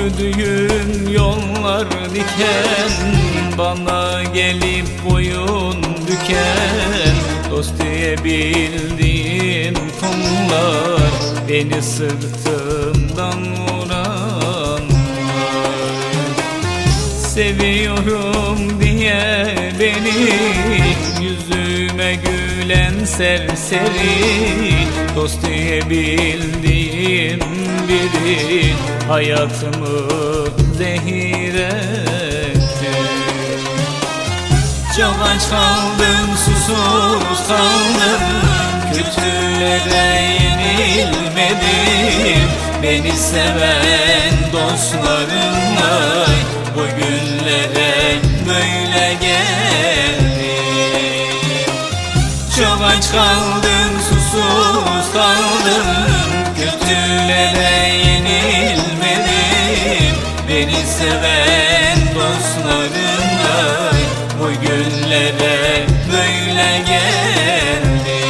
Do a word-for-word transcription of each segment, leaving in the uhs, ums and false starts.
Yürüdüğüm yollar diken, bana gelip boyun büken. Dost diye bildiğim kullar, beni sırtımdan vuran. Seviyorum diye beni yüzüme gülen serseri, dost diye bildiğim biri hayatımı zehir etti. Çok aç kaldım, susuz kaldım, kötülere yenilmedim. Beni seven dostlarımla bugünlere böyle geldim. Çok aç kaldım, susuz kaldım, kötülere yenilmedim. Beni seven dostlarımla bugünlere böyle geldim.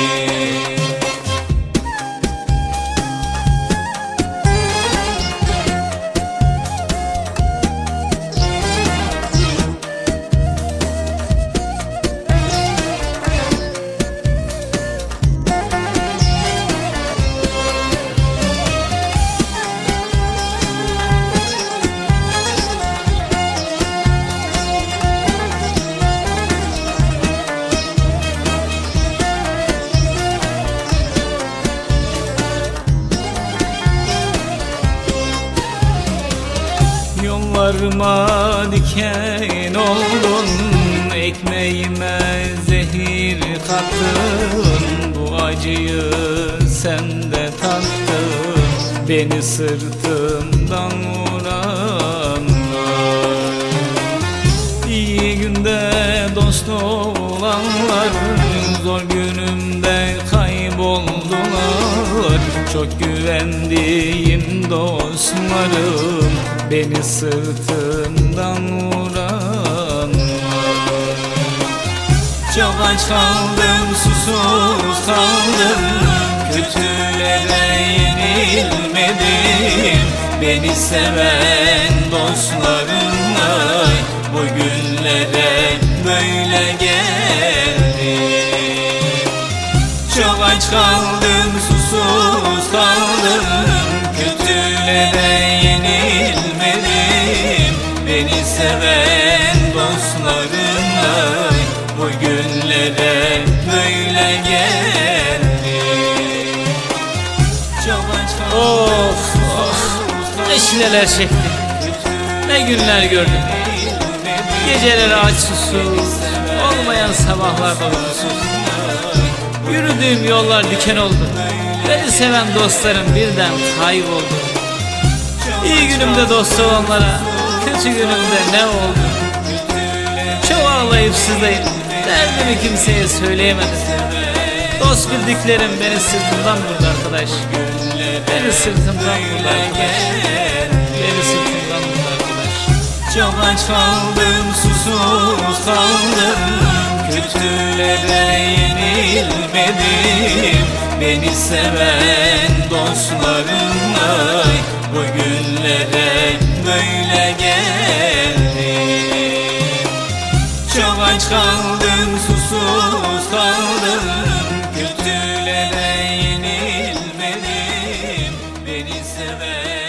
Yollarıma diken oldun, ekmeğime zehir kattın. Bu acıyı sen de tattın, beni sırtımdan vuranlar. İyi günde dost olanlar, zor günümde kayboldular. Çok güvendiğim dostlarım, beni sırtımdan vuranlar. Çok aç kaldım, susuz kaldım, kötülere yenilmedim. Beni seven dostlarımla bugünlere böyle geldim. Çok aç kaldım, susuz kaldım, kötülere yenilmedim. Beni seven dostlarımla bugünlere böyle geldim. Çok aç kaldım, Of of, ne çileler çektim, ne günler gördüm. Geceleri aç susuz, olmayan sabahlarda uykusuz. Yürüdüğüm yollar diken oldu, beni seven dostlarım birden kayboldu. İyi günümde dost olanlara, kötü günümde ne oldu? Çok ağlayıp sızlayıp derdimi kimseye söyleyemedim. Dost bildiklerim beni sırtımdan vurdu arkadaş. Beni sırtımdan vurdu arkadaş. Beni sırtımdan vurdu arkadaş. çok aç kaldım, susuz kaldım, kötülere yenilmedim. Beni seven dostlarımla bugünlere böyle geldim. Çok aç kaldım, susuz kaldım, kötülere yenilmedim. Beni seven